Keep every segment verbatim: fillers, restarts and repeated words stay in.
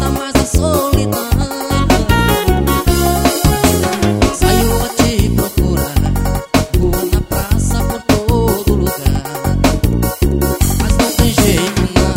aguenta mais a solidão. Saiu a te procurar, rua, na praça, por todo lugar, mas não tem jeito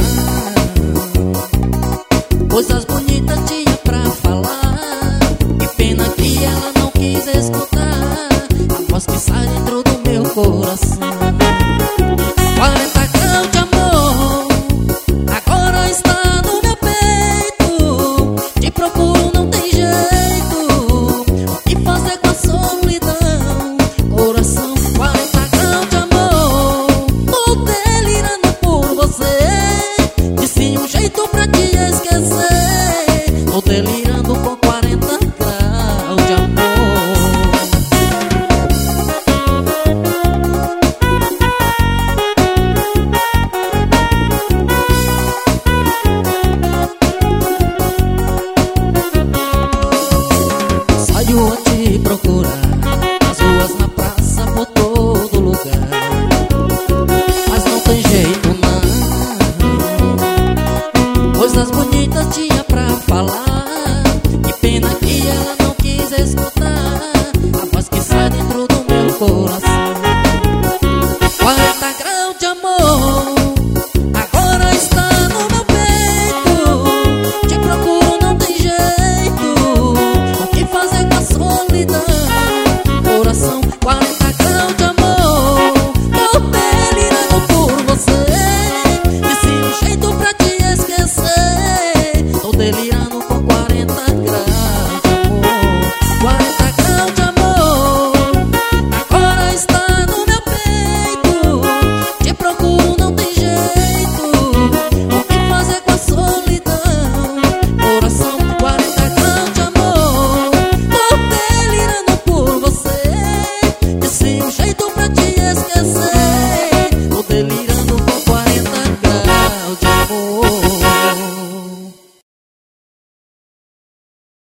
não. Coisas bonitas tinha pra falar, que pena que ela não quis escutar a voz que sai dentro do meu coração. Quarenta graus de amor agora está no meu peito. Te procuro, não tem jeito. O que fazer com a solidão, coração? Quarenta graus de amor, tô delirando por você. Disse um jeito pra te esquecer. Tô delirando com quarenta graus de amor. Saiu a te procurar, nas ruas, na praça, por todo lugar, mas não tem jeito não. Coisas bonitas